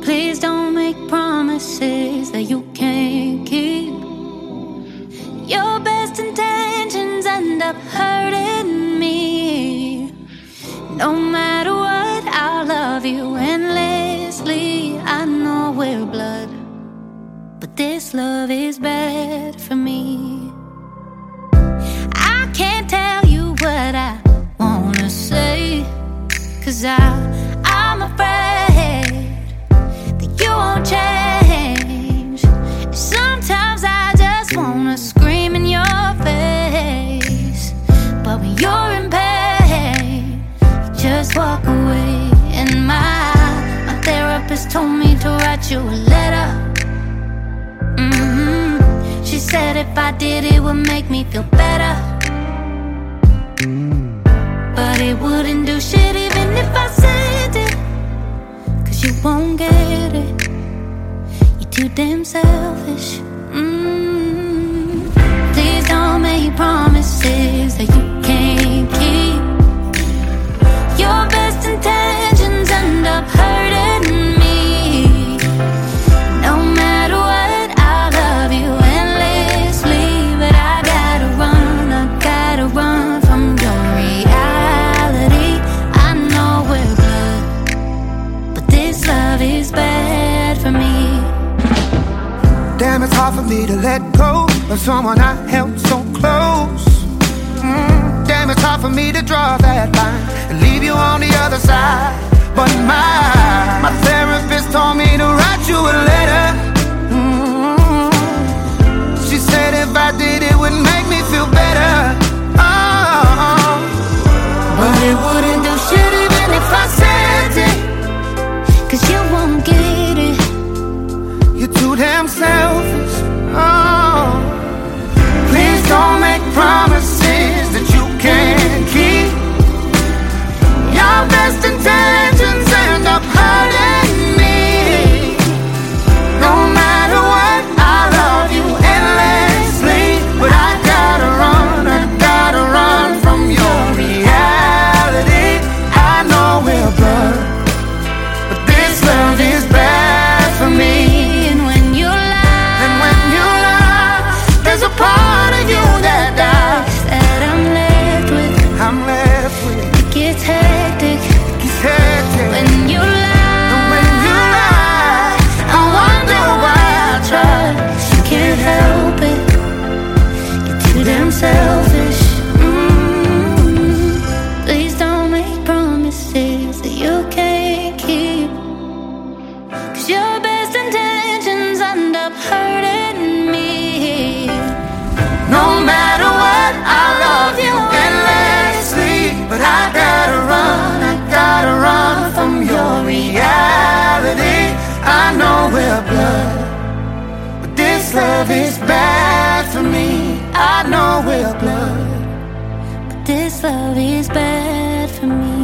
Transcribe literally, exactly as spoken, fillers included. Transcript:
Please don't make promises that you can't keep. Your best intentions end up hurting me. No matter what, I'll love you endlessly. I know we're blood, but this love is bad for me. I can't tell you what I wanna say, 'cause I, I'm afraid that you won't change. Sometimes I just wanna scream in your face, but when you're in pain, you just walk away. And my, my therapist told me to write you a letter. Mm-hmm. She said if I did, it would make me feel better, but it wouldn't do shit even if I sent it, 'cause you won't get it. You're too damn selfish. Mm. Please don't make promises that you can't keep. Your best intentions end up hurting me. No matter what, I love you endlessly, but I gotta run, I gotta run from your reality. I know we're blood, but this love is bad for me. Damn, it's hard for me to let go of someone I held so close. Mm, damn, it's hard for me to draw that line and leave you on the other side. But my, my therapist told me to write you a letter. Mm, she said if I did, it would make me feel better. Oh, but it wouldn't do shit even if I said it, 'cause you won't get it. you're too damn selfish. Oh, please don't make promises that you can't keep. Your best intentions end up hurting me. No matter what, I love you endlessly, but I gotta run, I gotta run from your reality. I know we're blood, but this love is bad for me. Part of you that dies, that I'm left with. I'm left with. It gets hectic, It gets hectic when you lie. And when you lie, I wonder why I trust. You can't help it. You're too damn selfish. Mm-hmm. Please don't make promises that you can't keep, 'cause your best intentions end up hurting me. no matter what, I love you endlessly, but I gotta run, I gotta run from your reality. I know we're blood, but this love is bad for me. I know we're blood, This love is bad for me.